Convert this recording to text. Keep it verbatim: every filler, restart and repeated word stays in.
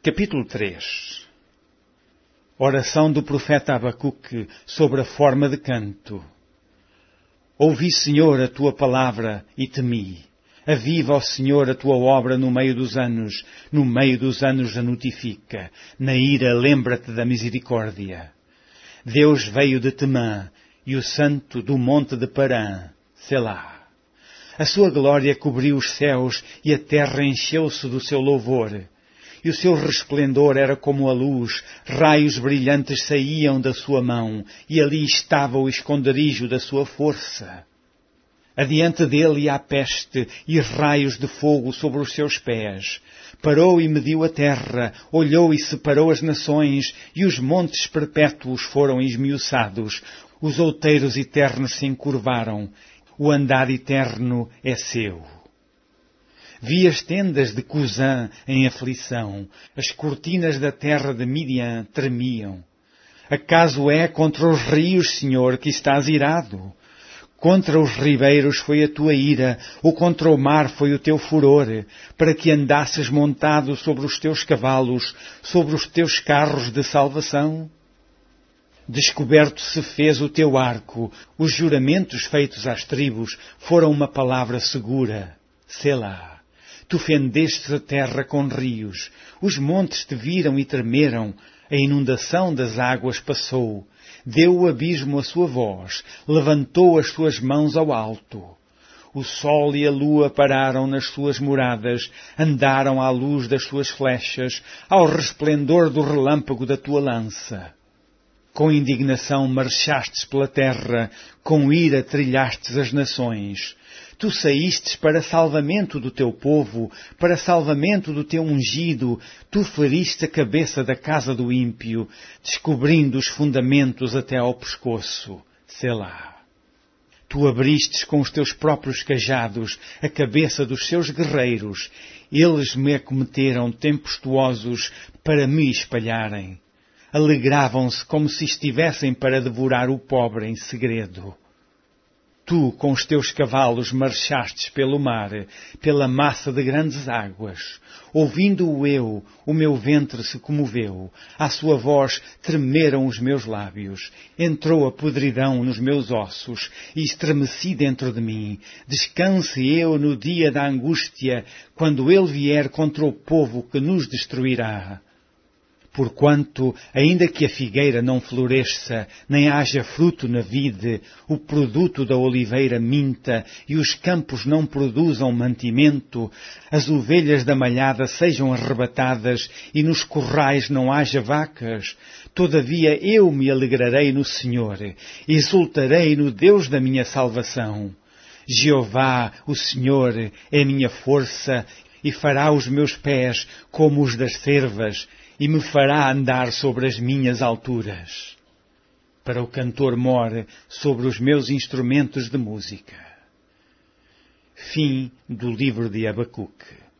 Capítulo três. Oração do profeta Abacuque sobre a forma de canto. Ouvi, Senhor, a tua palavra e temi. Aviva, ó Senhor, a tua obra no meio dos anos. No meio dos anos a notifica. Na ira lembra-te da misericórdia. Deus veio de Temã e o Santo do monte de Parã. Selá. A sua glória cobriu os céus e a terra encheu-se do seu louvor. E o seu resplendor era como a luz, raios brilhantes saíam da sua mão, e ali estava o esconderijo da sua força. Adiante dele ia a peste, e raios de fogo sobre os seus pés. Parou e mediu a terra, olhou e separou as nações, e os montes perpétuos foram esmiuçados, os outeiros eternos se encurvaram, o andar eterno é seu. Vi as tendas de Cusã em aflição, as cortinas da terra de Midian tremiam. Acaso é contra os rios, Senhor, que estás irado? Contra os ribeiros foi a tua ira, ou contra o mar foi o teu furor, para que andasses montado sobre os teus cavalos, sobre os teus carros de salvação? Descoberto se fez o teu arco, os juramentos feitos às tribos foram uma palavra segura. Selá. Tu fendeste a terra com rios, os montes te viram e tremeram, a inundação das águas passou, deu o abismo a sua voz, levantou as suas mãos ao alto. O sol e a lua pararam nas suas moradas, andaram à luz das suas flechas, ao resplendor do relâmpago da tua lança. Com indignação marchastes pela terra, com ira trilhastes as nações. Tu saístes para salvamento do teu povo, para salvamento do teu ungido. Tu feriste a cabeça da casa do ímpio, descobrindo os fundamentos até ao pescoço. Selá. Tu abristes com os teus próprios cajados a cabeça dos seus guerreiros. Eles me acometeram tempestuosos para me espalharem. Alegravam-se como se estivessem para devorar o pobre em segredo. Tu, com os teus cavalos, marchastes pelo mar, pela massa de grandes águas. Ouvindo-o eu, o meu ventre se comoveu. À sua voz tremeram os meus lábios. Entrou a podridão nos meus ossos e estremeci dentro de mim. Descanse eu no dia da angústia, quando ele vier contra o povo que nos destruirá. Porquanto, ainda que a figueira não floresça, nem haja fruto na vide, o produto da oliveira minta, e os campos não produzam mantimento, as ovelhas da malhada sejam arrebatadas, e nos corrais não haja vacas, todavia eu me alegrarei no Senhor, exultarei no Deus da minha salvação. Jeová, o Senhor, é minha força, e fará os meus pés como os das cervas, e me fará andar sobre as minhas alturas. Para o cantor mor sobre os meus instrumentos de música. Fim do livro de Abacuque.